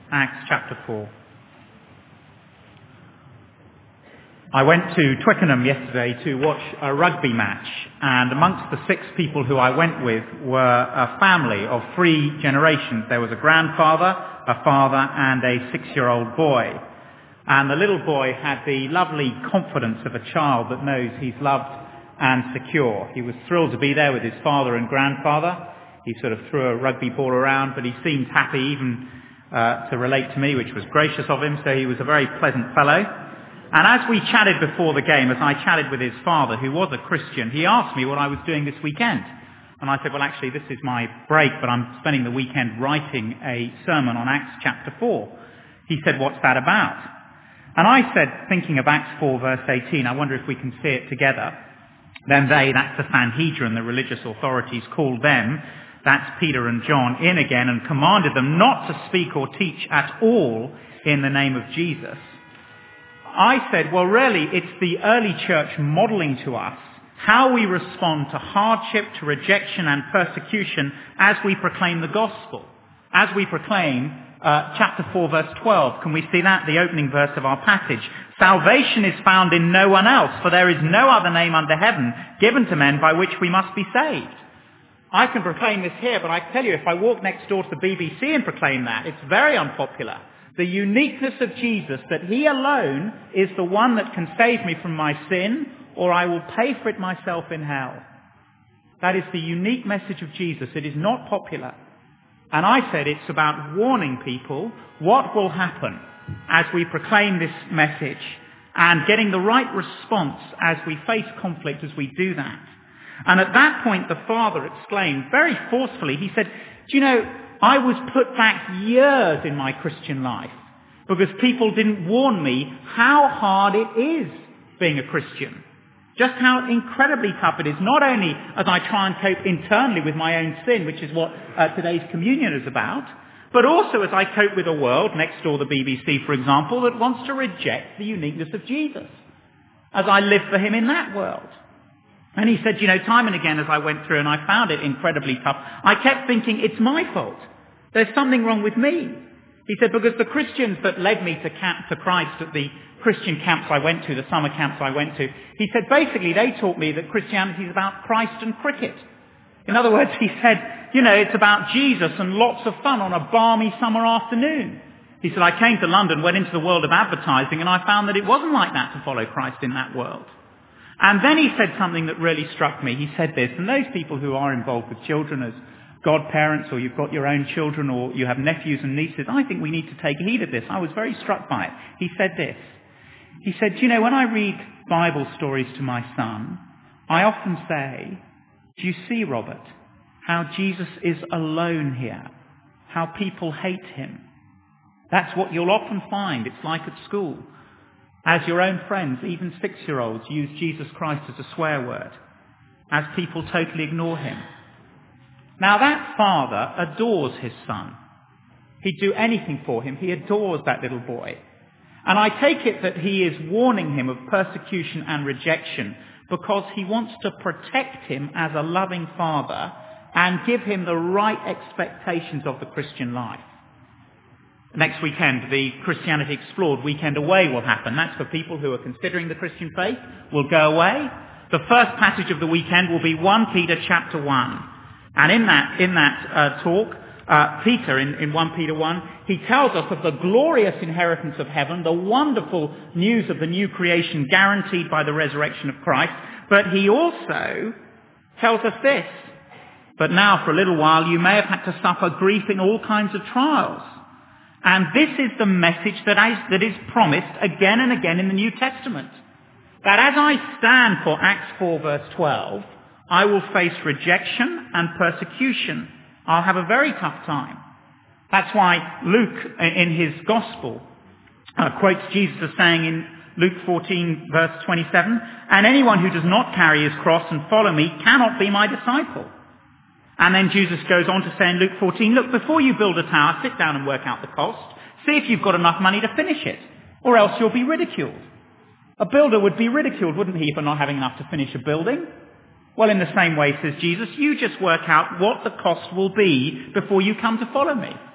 Acts chapter 4. I went to Twickenham yesterday to watch a rugby match, and amongst the 6 people who I went with were a family of 3 generations. There was a grandfather, a father, and a 6-year-old boy. And the little boy had the lovely confidence of a child that knows he's loved and secure. He was thrilled to be there with his father and grandfather. He sort of threw a rugby ball around, but he seemed happy even to relate to me, which was gracious of him, so he was a very pleasant fellow. And as we chatted before the game, as I chatted with his father, who was a Christian, he asked me what I was doing this weekend. And I said, well, actually, this is my break, but I'm spending the weekend writing a sermon on Acts chapter 4. He said, what's that about? And I said, thinking of Acts 4, verse 18, I wonder if we can see it together. Then they, that's the Sanhedrin, the religious authorities, called them, that's Peter and John, in again and commanded them not to speak or teach at all in the name of Jesus. I said, well, really, it's the early church modelling to us how we respond to hardship, to rejection and persecution as we proclaim the gospel, as we proclaim chapter 4, verse 12. Can we see that? The opening verse of our passage. Salvation is found in no one else, for there is no other name under heaven given to men by which we must be saved. I can proclaim this here, but I tell you, if I walk next door to the BBC and proclaim that, it's very unpopular. The uniqueness of Jesus, that he alone is the one that can save me from my sin, or I will pay for it myself in hell. That is the unique message of Jesus. It is not popular. And I said it's about warning people what will happen as we proclaim this message and getting the right response as we face conflict as we do that. And at that point, the father exclaimed very forcefully, he said, do you know, I was put back years in my Christian life because people didn't warn me how hard it is being a Christian. Just how incredibly tough it is, not only as I try and cope internally with my own sin, which is what today's communion is about, but also as I cope with a world, next door the BBC, for example, that wants to reject the uniqueness of Jesus, as I live for him in that world. And he said, you know, time and again as I went through and I found it incredibly tough, I kept thinking, it's my fault. There's something wrong with me. He said, because the Christians that led me to Christ at the Christian camps I went to, the summer camps I went to, he said, basically they taught me that Christianity is about Christ and cricket. In other words, he said, you know, it's about Jesus and lots of fun on a balmy summer afternoon. He said, I came to London, went into the world of advertising, and I found that it wasn't like that to follow Christ in that world. And then he said something that really struck me. He said this, and those people who are involved with children as godparents, or you've got your own children, or you have nephews and nieces, I think we need to take heed of this. I was very struck by it. He said this. He said, you know, when I read Bible stories to my son, I often say, do you see, Robert, how Jesus is alone here? How people hate him? That's what you'll often find. It's like at school. As your own friends, even 6-year-olds, use Jesus Christ as a swear word, as people totally ignore him. Now that father adores his son. He'd do anything for him. He adores that little boy. And I take it that he is warning him of persecution and rejection because he wants to protect him as a loving father and give him the right expectations of the Christian life. Next weekend, the Christianity Explored Weekend Away will happen. That's for people who are considering the Christian faith. We'll go away. The first passage of the weekend will be 1 Peter chapter 1. And in that talk, Peter, in 1 Peter 1, he tells us of the glorious inheritance of heaven, the wonderful news of the new creation guaranteed by the resurrection of Christ. But he also tells us this. But now for a little while you may have had to suffer grief in all kinds of trials. And this is the message that is promised again and again in the New Testament. That as I stand for Acts 4 verse 12, I will face rejection and persecution. I'll have a very tough time. That's why Luke in his Gospel quotes Jesus as saying in Luke 14 verse 27, and anyone who does not carry his cross and follow me cannot be my disciple. And then Jesus goes on to say in Luke 14, look, before you build a tower, sit down and work out the cost. See if you've got enough money to finish it, or else you'll be ridiculed. A builder would be ridiculed, wouldn't he, for not having enough to finish a building? Well, in the same way, says Jesus, you just work out what the cost will be before you come to follow me.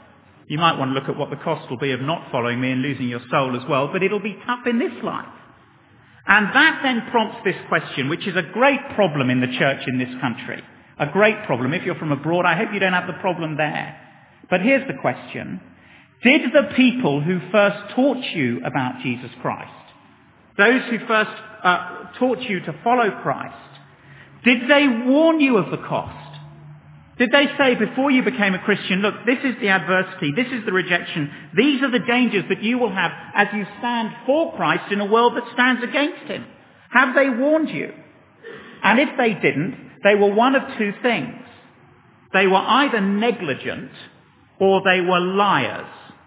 You might want to look at what the cost will be of not following me and losing your soul as well, but it'll be tough in this life. And that then prompts this question, which is a great problem in the church in this country. A great problem. If you're from abroad, I hope you don't have the problem there. But here's the question. Did the people who first taught you about Jesus Christ, those who first taught you to follow Christ, did they warn you of the cost? Did they say before you became a Christian, look, this is the adversity, this is the rejection, these are the dangers that you will have as you stand for Christ in a world that stands against him? Have they warned you? And if they didn't, they were one of two things. They were either negligent or they were liars.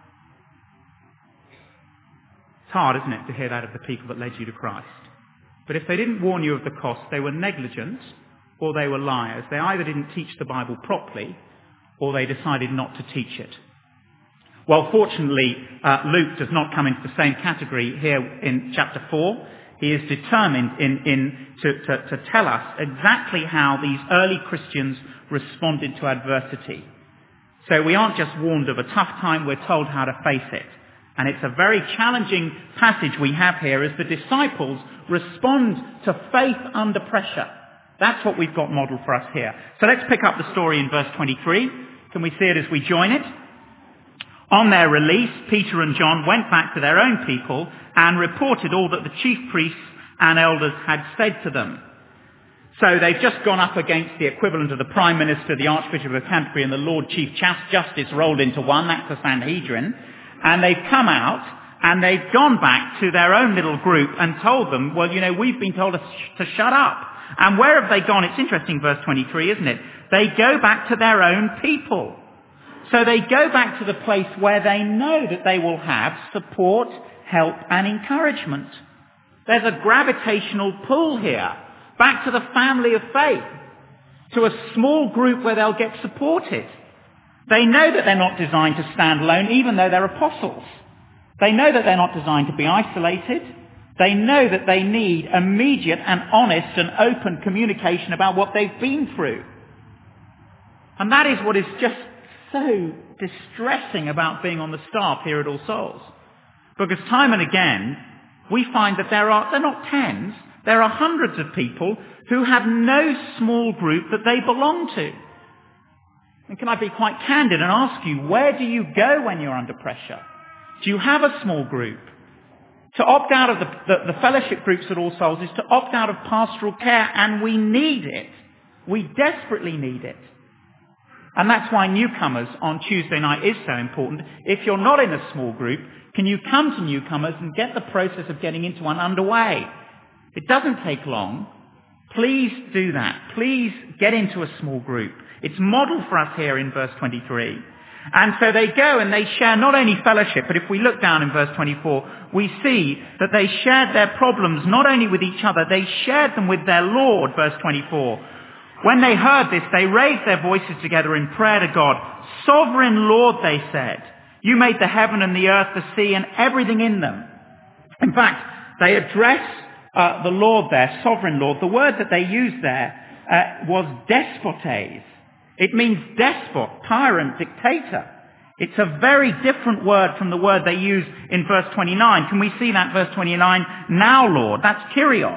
It's hard, isn't it, to hear that of the people that led you to Christ. But if they didn't warn you of the cost, they were negligent or they were liars. They either didn't teach the Bible properly or they decided not to teach it. Well, fortunately, Luke does not come into the same category here in chapter 4. He is determined to tell us exactly how these early Christians responded to adversity. So we aren't just warned of a tough time, we're told how to face it. And it's a very challenging passage we have here as the disciples respond to faith under pressure. That's what we've got modelled for us here. So let's pick up the story in verse 23. Can we see it as we join it? On their release, Peter and John went back to their own people and reported all that the chief priests and elders had said to them. So they've just gone up against the equivalent of the Prime Minister, the Archbishop of Canterbury and the Lord Chief Justice rolled into one. That's the Sanhedrin. And they've come out and they've gone back to their own little group and told them, well, we've been told to shut up. And where have they gone? It's interesting, verse 23, isn't it? They go back to their own people. So they go back to the place where they know that they will have support, help and encouragement. There's a gravitational pull here, back to the family of faith, to a small group where they'll get supported. They know that they're not designed to stand alone, even though they're apostles. They know that they're not designed to be isolated. They know that they need immediate and honest and open communication about what they've been through. And that is what is just so distressing about being on the staff here at All Souls. Because time and again, we find that they're not tens, there are hundreds of people who have no small group that they belong to. And can I be quite candid and ask you, where do you go when you're under pressure? Do you have a small group? To opt out of the fellowship groups at All Souls is to opt out of pastoral care, and we need it. We desperately need it. And that's why newcomers on Tuesday night is so important. If you're not in a small group, can you come to newcomers and get the process of getting into one underway? It doesn't take long. Please do that. Please get into a small group. It's modelled for us here in verse 23. And so they go and they share not only fellowship, but if we look down in verse 24, we see that they shared their problems not only with each other, they shared them with their Lord, verse 24. When they heard this, they raised their voices together in prayer to God. Sovereign Lord, they said, you made the heaven and the earth, the sea, and everything in them. In fact, they address the Lord there, sovereign Lord. The word that they used there was despotes. It means despot, tyrant, dictator. It's a very different word from the word they use in verse 29. Can we see that, verse 29? Now, Lord. That's Kyrios.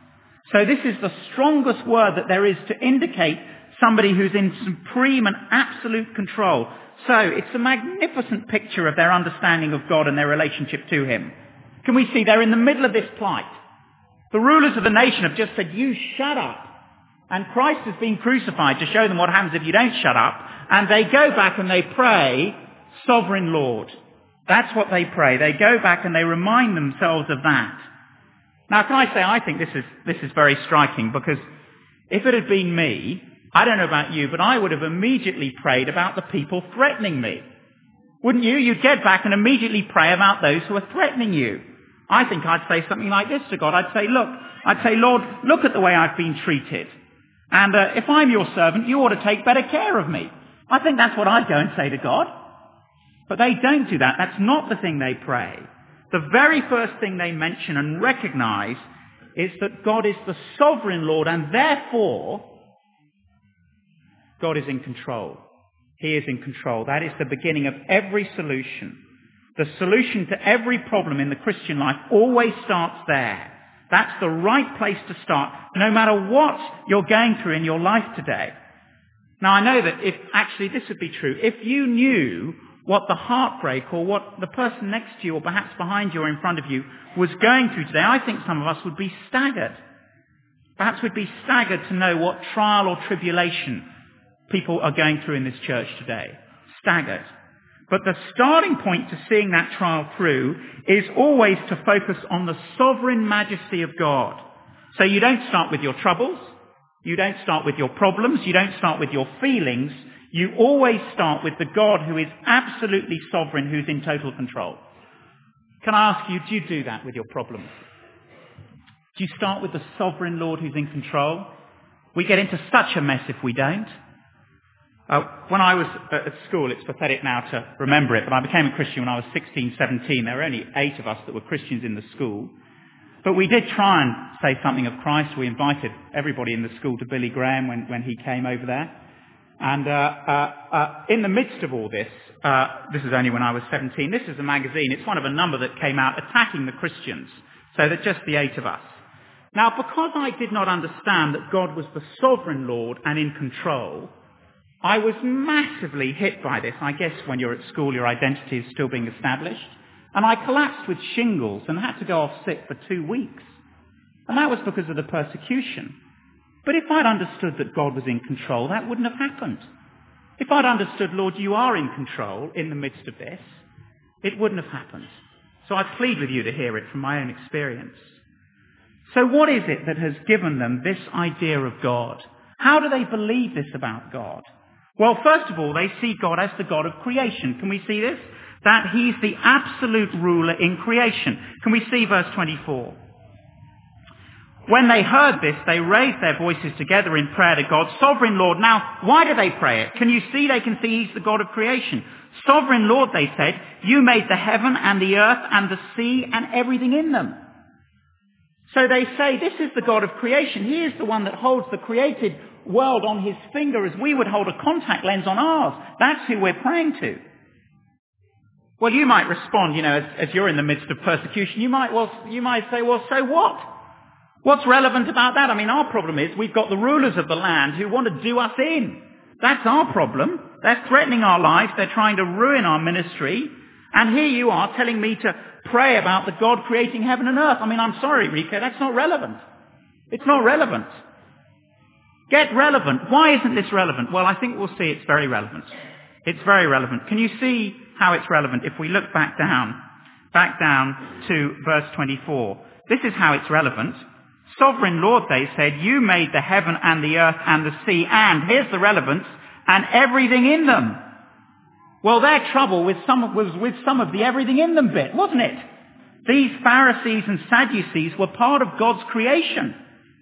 So this is the strongest word that there is to indicate somebody who's in supreme and absolute control. So it's a magnificent picture of their understanding of God and their relationship to him. Can we see they're in the middle of this plight? The rulers of the nation have just said, you shut up. And Christ has been crucified to show them what happens if you don't shut up. And they go back and they pray, Sovereign Lord. That's what they pray. They go back and they remind themselves of that. Now, can I say, I think this is very striking, because if it had been me, I don't know about you, but I would have immediately prayed about the people threatening me. Wouldn't you? You'd get back and immediately pray about those who are threatening you. I think I'd say something like this to God. I'd say, Lord, look at the way I've been treated. And if I'm your servant, you ought to take better care of me. I think that's what I'd go and say to God. But they don't do that. That's not the thing they pray. The very first thing they mention and recognize is that God is the sovereign Lord, and therefore God is in control. He is in control. That is the beginning of every solution. The solution to every problem in the Christian life always starts there. That's the right place to start, no matter what you're going through in your life today. Now, I know that this would be true. If you knew what the heartbreak or what the person next to you or perhaps behind you or in front of you was going through today, I think some of us would be staggered. Perhaps we'd be staggered to know what trial or tribulation people are going through in this church today. Staggered. But the starting point to seeing that trial through is always to focus on the sovereign majesty of God. So you don't start with your troubles. You don't start with your problems. You don't start with your feelings. You always start with the God who is absolutely sovereign, who's in total control. Can I ask you, do you do that with your problems? Do you start with the sovereign Lord who's in control? We get into such a mess if we don't. When I was at school, it's pathetic now to remember it, but I became a Christian when I was 16, 17. There were only 8 of us that were Christians in the school. But we did try and say something of Christ. We invited everybody in the school to Billy Graham when he came over there. And in the midst of all this is only when I was 17, this is a magazine. It's one of a number that came out attacking the Christians, so that just the 8 of us. Now, because I did not understand that God was the sovereign Lord and in control, I was massively hit by this. I guess when you're at school, your identity is still being established. And I collapsed with shingles and had to go off sick for 2 weeks. And that was because of the persecution. But if I'd understood that God was in control, that wouldn't have happened. If I'd understood, Lord, you are in control in the midst of this, it wouldn't have happened. So I plead with you to hear it from my own experience. So what is it that has given them this idea of God? How do they believe this about God? Well, first of all, they see God as the God of creation. Can we see this? That he's the absolute ruler in creation. Can we see verse 24? When they heard this, they raised their voices together in prayer to God. Sovereign Lord. Now, why do they pray it? Can you see? They can see he's the God of creation. Sovereign Lord, they said, you made the heaven and the earth and the sea and everything in them. So they say, this is the God of creation. He is the one that holds the created world on his finger as we would hold a contact lens on ours. That's who we're praying to. Well, you might respond, as you're in the midst of persecution, you might say, well, so what? What's relevant about that? I mean, our problem is we've got the rulers of the land who want to do us in. That's our problem. They're threatening our lives. They're trying to ruin our ministry. And here you are telling me to pray about the God creating heaven and earth. I mean, I'm sorry, Rico, that's not relevant. It's not relevant. Get relevant. Why isn't this relevant? Well, I think we'll see it's very relevant. It's very relevant. Can you see how it's relevant if we look back down to verse 24? This is how it's relevant. Sovereign Lord, they said, you made the heaven and the earth and the sea and, here's the relevance, and everything in them. Well, their trouble was with some of the everything in them bit, wasn't it? These Pharisees and Sadducees were part of God's creation.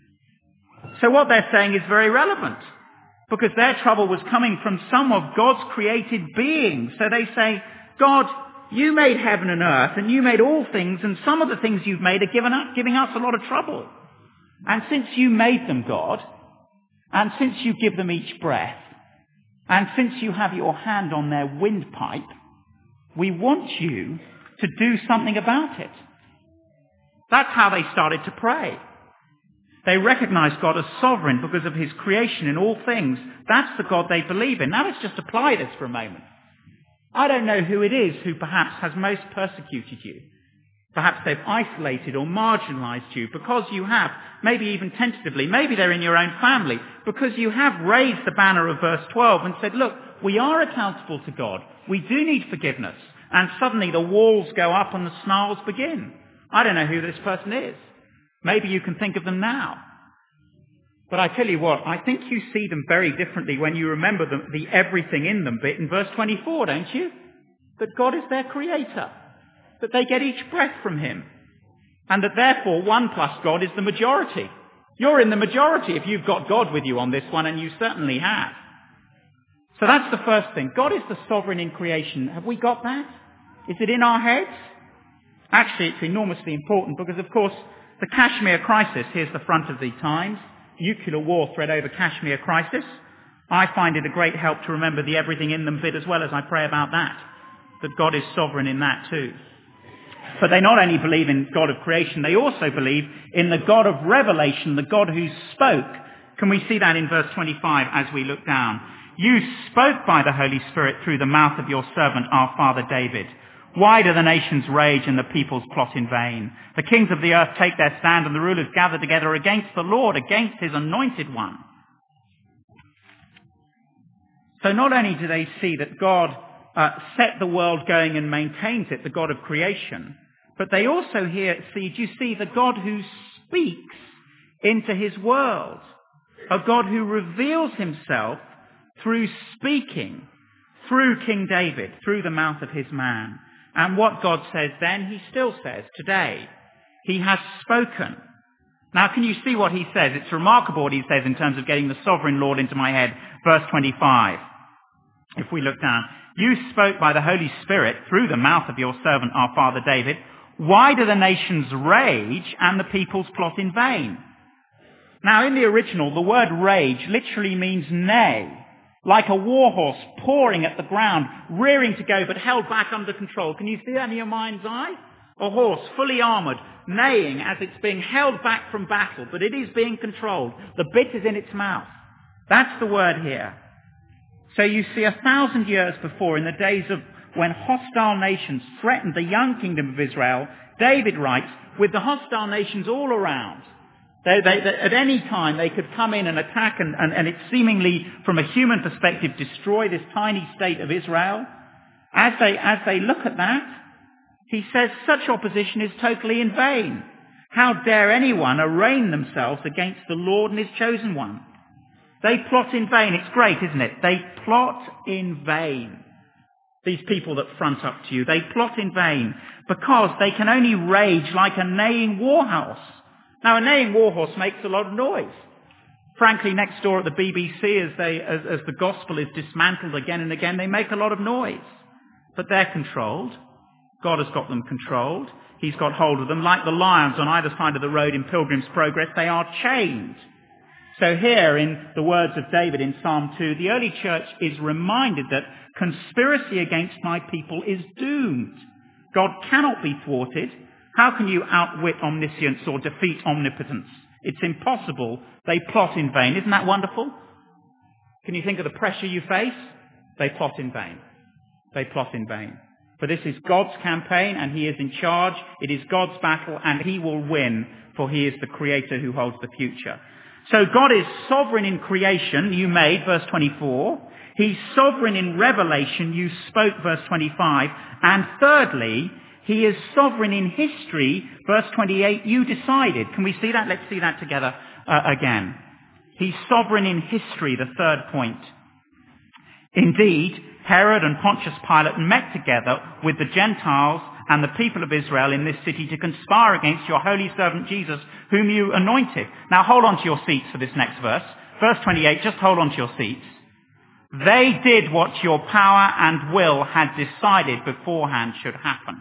So what they're saying is very relevant, because their trouble was coming from some of God's created beings. So they say, God, you made heaven and earth, and you made all things, and some of the things you've made are giving us a lot of trouble. And since you made them, God, and since you give them each breath, and since you have your hand on their windpipe, we want you to do something about it. That's how they started to pray. They recognized God as sovereign because of his creation in all things. That's the God they believe in. Now let's just apply this for a moment. I don't know who it is who perhaps has most persecuted you. Perhaps they've isolated or marginalized you because you have, maybe even tentatively, maybe they're in your own family, because you have raised the banner of verse 12 and said, look, we are accountable to God. We do need forgiveness. And suddenly the walls go up and the snarls begin. I don't know who this person is. Maybe you can think of them now. But I tell you what, I think you see them very differently when you remember the everything in them bit in verse 24, don't you? That God is their creator. That they get each breath from him. And that therefore 1 plus God is the majority. You're in the majority if you've got God with you on this one, and you certainly have. So that's the first thing. God is the sovereign in creation. Have we got that? Is it in our heads? Actually, it's enormously important because, of course, the Kashmir crisis, here's the front of the Times, nuclear war threat over Kashmir crisis. I find it a great help to remember the everything in them bit as well as I pray about that God is sovereign in that too. But they not only believe in God of creation, they also believe in the God of revelation, the God who spoke. Can we see that in verse 25 as we look down? You spoke by the Holy Spirit through the mouth of your servant, our father David. Why do the nations rage and the peoples plot in vain? The kings of the earth take their stand and the rulers gather together against the Lord, against his anointed one. So not only do they see that God set the world going and maintains it, the God of creation, but they also see the God who speaks into his world, a God who reveals himself through speaking, through King David, through the mouth of his man. And what God says then, he still says today. He has spoken. Now, can you see what he says? It's remarkable what he says in terms of getting the sovereign Lord into my head. Verse 25. If we look down. You spoke by the Holy Spirit through the mouth of your servant, our father David. Why do the nations rage and the peoples plot in vain? Now, in the original, the word rage literally means neigh, like a war horse pawing at the ground, rearing to go, but held back under control. Can you see that in your mind's eye? A horse, fully armoured, neighing as it's being held back from battle, but it is being controlled. The bit is in its mouth. That's the word here. So you see, 1,000 years before, in the days of when hostile nations threatened the young kingdom of Israel, David writes, with the hostile nations all around, they, at any time they could come in and attack and it's seemingly, from a human perspective, destroy this tiny state of Israel. As they look at that, he says such opposition is totally in vain. How dare anyone arraign themselves against the Lord and his chosen one? They plot in vain. It's great, isn't it? They plot in vain. These people that front up to you, they plot in vain because they can only rage like a neighing warhorse. Now, a neighing warhorse makes a lot of noise. Frankly, next door at the BBC, as the gospel is dismantled again and again, they make a lot of noise. But they're controlled. God has got them controlled. He's got hold of them. Like the lions on either side of the road in Pilgrim's Progress, they are chained. So here, in the words of David in Psalm 2, the early church is reminded that conspiracy against my people is doomed. God cannot be thwarted. How can you outwit omniscience or defeat omnipotence? It's impossible. They plot in vain. Isn't that wonderful? Can you think of the pressure you face? They plot in vain. They plot in vain. For this is God's campaign and he is in charge. It is God's battle and he will win, for he is the creator who holds the future. So God is sovereign in creation, you made, verse 24. He's sovereign in revelation, you spoke, verse 25. And thirdly, he is sovereign in history, verse 28, you decided. Can we see that? Let's see that together again. He's sovereign in history, the third point. Indeed, Herod and Pontius Pilate met together with the Gentiles and the people of Israel in this city to conspire against your holy servant Jesus, whom you anointed. Now hold on to your seats for this next verse. Verse 28, just hold on to your seats. They did what your power and will had decided beforehand should happen.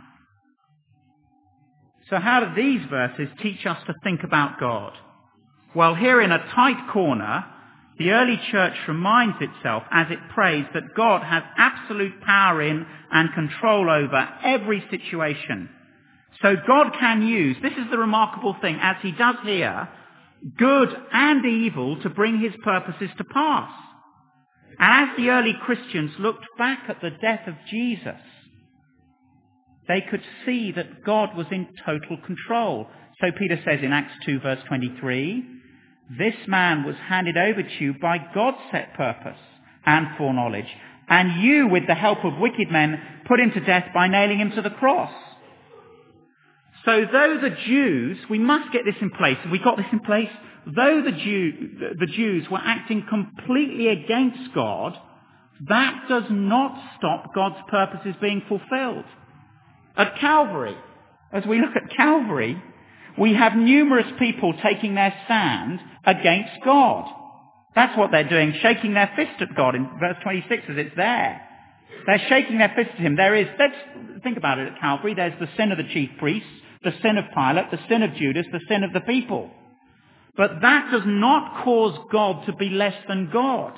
So how do these verses teach us to think about God? Well, here in a tight corner, the early church reminds itself as it prays that God has absolute power in and control over every situation. So God can use, this is the remarkable thing, as he does here, good and evil to bring his purposes to pass. And as the early Christians looked back at the death of Jesus, they could see that God was in total control. So Peter says in Acts 2 verse 23, this man was handed over to you by God's set purpose and foreknowledge, and you, with the help of wicked men, put him to death by nailing him to the cross. So though the Jews, we must get this in place, have we got this in place? Though the Jews were acting completely against God, that does not stop God's purposes being fulfilled. At Calvary, as we look at Calvary, we have numerous people taking their stand against God. That's what they're doing, shaking their fist at God in verse 26 as it's there. They're shaking their fist at him. Let's think about it at Calvary. There's the sin of the chief priests, the sin of Pilate, the sin of Judas, the sin of the people. But that does not cause God to be less than God.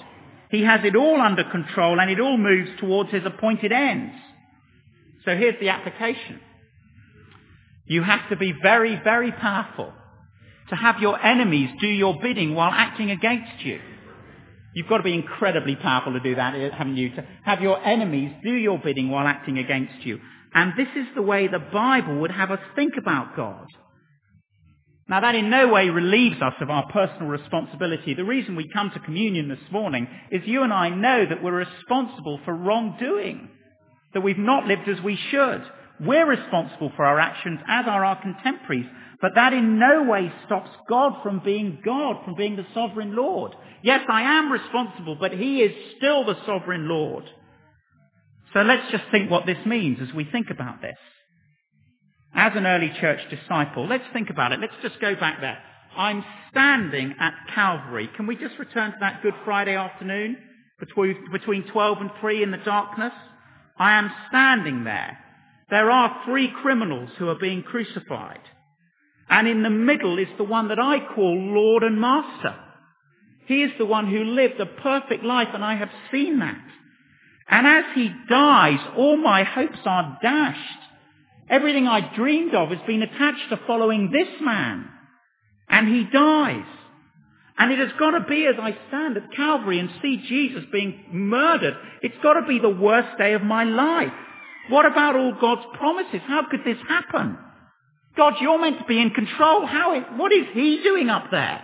He has it all under control and it all moves towards his appointed ends. So here's the application. You have to be very, very powerful to have your enemies do your bidding while acting against you. You've got to be incredibly powerful to do that, haven't you? To have your enemies do your bidding while acting against you. And this is the way the Bible would have us think about God. Now that in no way relieves us of our personal responsibility. The reason we come to communion this morning is you and I know that we're responsible for wrongdoing, that we've not lived as we should. We're responsible for our actions, as are our contemporaries. But that in no way stops God, from being the sovereign Lord. Yes, I am responsible, but he is still the sovereign Lord. So let's just think what this means as we think about this. As an early church disciple, let's think about it. Let's just go back there. I'm standing at Calvary. Can we just return to that Good Friday afternoon between 12 and 3 in the darkness? I am standing there. There are 3 criminals who are being crucified. And in the middle is the one that I call Lord and Master. He is the one who lived a perfect life, and I have seen that. And as he dies, all my hopes are dashed. Everything I dreamed of has been attached to following this man. And he dies. And it has got to be, as I stand at Calvary and see Jesus being murdered, it's got to be the worst day of my life. What about all God's promises? How could this happen? God, you're meant to be in control. What is he doing up there?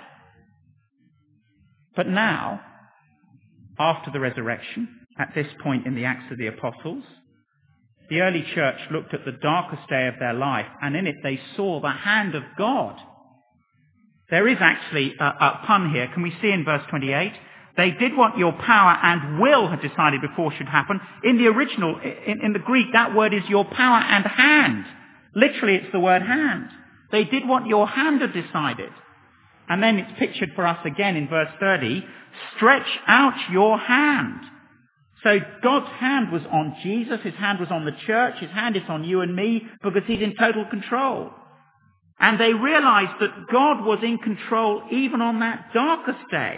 But now, after the resurrection, at this point in the Acts of the Apostles, the early church looked at the darkest day of their life, and in it they saw the hand of God. There is actually a pun here. Can we see in verse 28? They did what your power and will had decided before should happen. In the original, in the Greek, that word is your power and hand. Literally, it's the word hand. They did what your hand had decided. And then it's pictured for us again in verse 30. Stretch out your hand. So God's hand was on Jesus. His hand was on the church. His hand is on you and me because he's in total control. And they realized that God was in control even on that darkest day.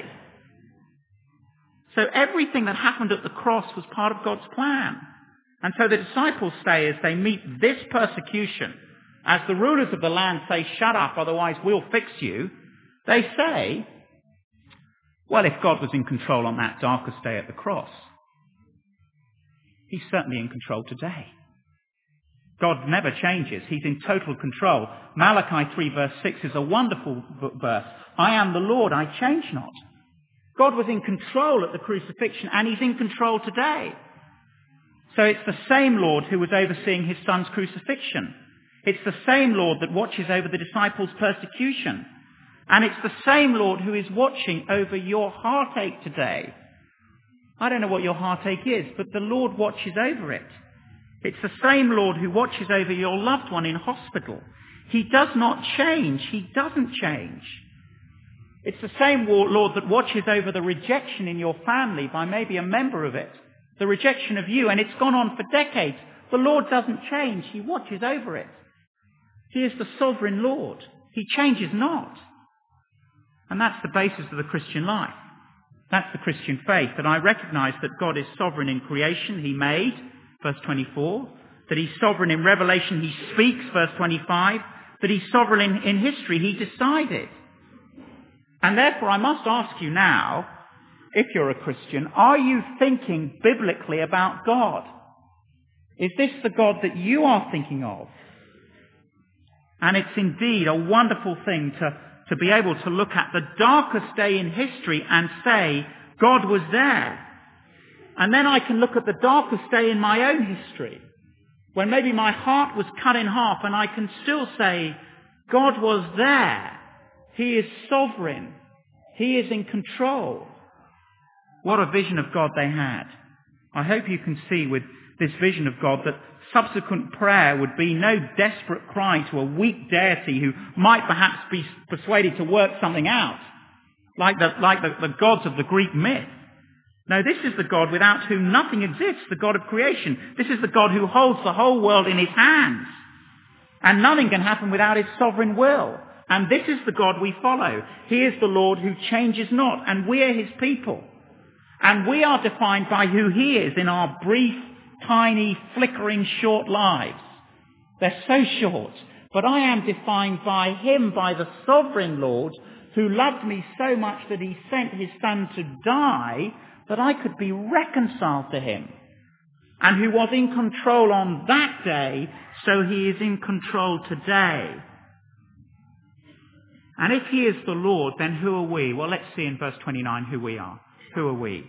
So everything that happened at the cross was part of God's plan. And so the disciples say, as they meet this persecution, as the rulers of the land say, shut up, otherwise we'll fix you, they say, well, if God was in control on that darkest day at the cross, he's certainly in control today. God never changes. He's in total control. Malachi 3 verse 6 is a wonderful verse. I am the Lord, I change not. God was in control at the crucifixion, and he's in control today. So it's the same Lord who was overseeing his son's crucifixion. It's the same Lord that watches over the disciples' persecution. And it's the same Lord who is watching over your heartache today. I don't know what your heartache is, but the Lord watches over it. It's the same Lord who watches over your loved one in hospital. He does not change. He doesn't change. It's the same Lord that watches over the rejection in your family by maybe a member of it. The rejection of you, and it's gone on for decades. The Lord doesn't change. He watches over it. He is the sovereign Lord. He changes not. And that's the basis of the Christian life. That's the Christian faith, that I recognize that God is sovereign in creation. He made, verse 24. That he's sovereign in revelation. He speaks, verse 25. That he's sovereign in history. He decided. And therefore I must ask you now, if you're a Christian, are you thinking biblically about God? Is this the God that you are thinking of? And it's indeed a wonderful thing to be able to look at the darkest day in history and say, God was there. And then I can look at the darkest day in my own history, when maybe my heart was cut in half, and I can still say, God was there. He is sovereign. He is in control. What a vision of God they had. I hope you can see with this vision of God that subsequent prayer would be no desperate cry to a weak deity who might perhaps be persuaded to work something out, like the gods of the Greek myth. No, this is the God without whom nothing exists, the God of creation. This is the God who holds the whole world in his hands. And nothing can happen without his sovereign will. And this is the God we follow. He is the Lord who changes not, and we are his people. And we are defined by who he is in our brief, tiny, flickering, short lives. They're so short. But I am defined by him, by the sovereign Lord, who loved me so much that he sent his son to die that I could be reconciled to him. And who was in control on that day, so he is in control today. And if he is the Lord, then who are we? Well, let's see in verse 29 who we are. Who are we?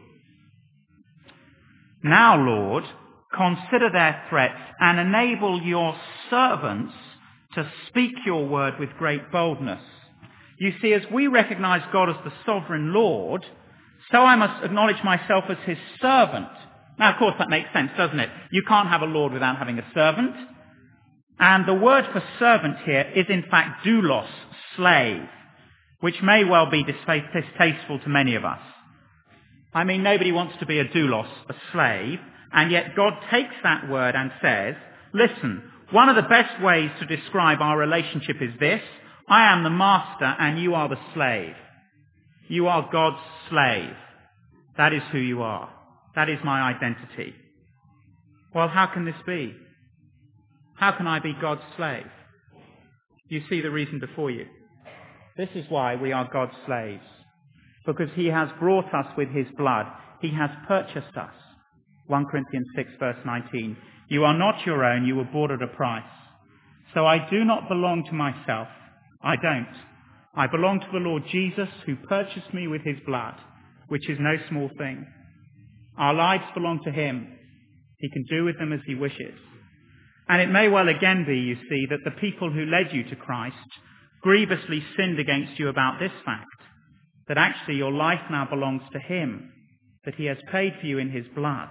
Now, Lord, consider their threats and enable your servants to speak your word with great boldness. You see, as we recognize God as the sovereign Lord, so I must acknowledge myself as his servant. Now, of course, that makes sense, doesn't it? You can't have a Lord without having a servant. And the word for servant here is in fact doulos, slave, which may well be distasteful to many of us. I mean, nobody wants to be a doulos, a slave, and yet God takes that word and says, listen, one of the best ways to describe our relationship is this: I am the master and you are the slave. You are God's slave. That is who you are. That is my identity. Well, how can this be? How can I be God's slave? You see the reason before you. This is why we are God's slaves. Because he has brought us with his blood. He has purchased us. 1 Corinthians 6 verse 19. You are not your own, you were bought at a price. So I do not belong to myself. I don't. I belong to the Lord Jesus, who purchased me with his blood, which is no small thing. Our lives belong to him. He can do with them as he wishes. And it may well again be, you see, that the people who led you to Christ grievously sinned against you about this fact, that actually your life now belongs to him, that he has paid for you in his blood.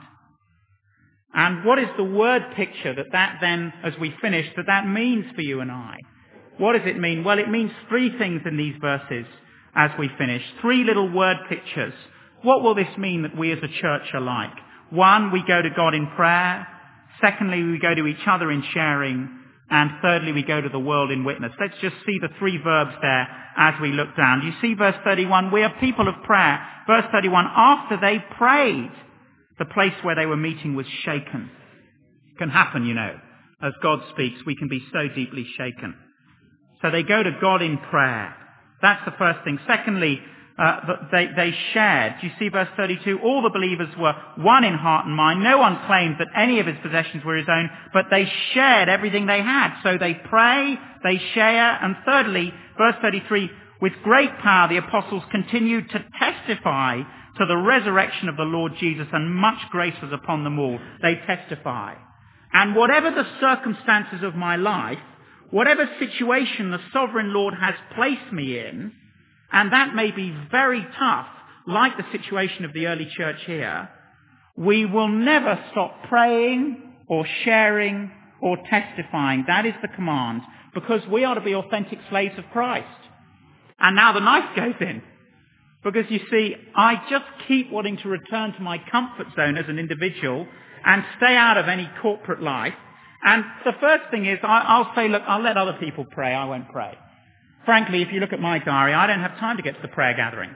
And what is the word picture that then, as we finish, that means for you and I? What does it mean? Well, it means three things in these verses as we finish. Three little word pictures. What will this mean that we as a church are like? One, we go to God in prayer. Secondly, we go to each other in sharing. And thirdly, we go to the world in witness. Let's just see the three verbs there as we look down. You see verse 31, we are people of prayer. Verse 31, after they prayed, the place where they were meeting was shaken. It can happen, you know. As God speaks, we can be so deeply shaken. So they go to God in prayer. That's the first thing. Secondly, they shared. Do you see verse 32? All the believers were one in heart and mind. No one claimed that any of his possessions were his own, but they shared everything they had. So they pray, they share, and thirdly, verse 33, with great power the apostles continued to testify to the resurrection of the Lord Jesus, and much grace was upon them all. They testify. And whatever the circumstances of my life, whatever situation the sovereign Lord has placed me in, and that may be very tough, like the situation of the early church here, we will never stop praying or sharing or testifying. That is the command, because we are to be authentic slaves of Christ. And now the knife goes in, because you see, I just keep wanting to return to my comfort zone as an individual and stay out of any corporate life. And the first thing is, I'll say, look, I'll let other people pray, I won't pray. Frankly, if you look at my diary, I don't have time to get to the prayer gathering.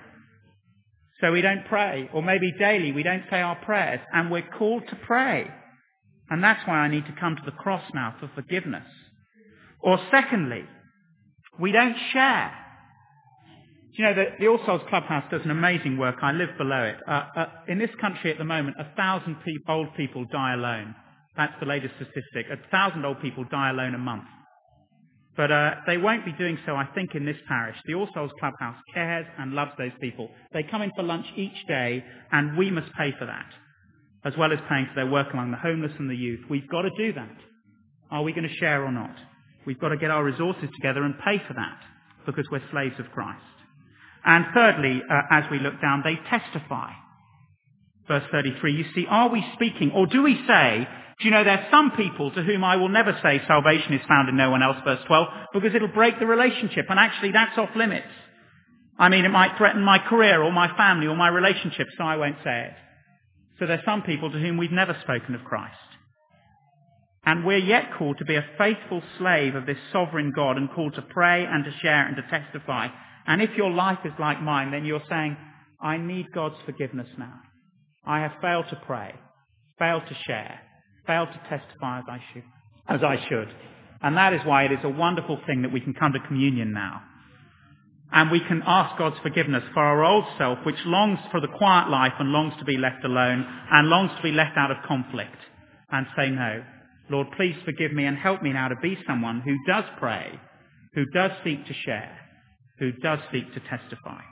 So we don't pray. Or maybe daily we don't say our prayers. And we're called to pray. And that's why I need to come to the cross now for forgiveness. Or secondly, we don't share. Do you know that the All Souls Clubhouse does an amazing work? I live below it. In this country at the moment, 1,000 old people die alone. That's the latest statistic. 1,000 old people die alone a month. But they won't be doing so, I think, in this parish. The All Souls Clubhouse cares and loves those people. They come in for lunch each day, and we must pay for that, as well as paying for their work among the homeless and the youth. We've got to do that. Are we going to share or not? We've got to get our resources together and pay for that, because we're slaves of Christ. And thirdly, as we look down, they testify. Verse 33, you see, are we speaking, or do we say, do you know, there are some people to whom I will never say salvation is found in no one else, verse 12, because it'll break the relationship, and actually that's off limits. I mean, it might threaten my career or my family or my relationship, so I won't say it. So there are some people to whom we've never spoken of Christ. And we're yet called to be a faithful slave of this sovereign God, and called to pray and to share and to testify. And if your life is like mine, then you're saying, I need God's forgiveness now. I have failed to pray, failed to share, failed to testify as I should. And that is why it is a wonderful thing that we can come to communion now. And we can ask God's forgiveness for our old self, which longs for the quiet life and longs to be left alone and longs to be left out of conflict, and say, no, Lord, please forgive me and help me now to be someone who does pray, who does seek to share, who does seek to testify.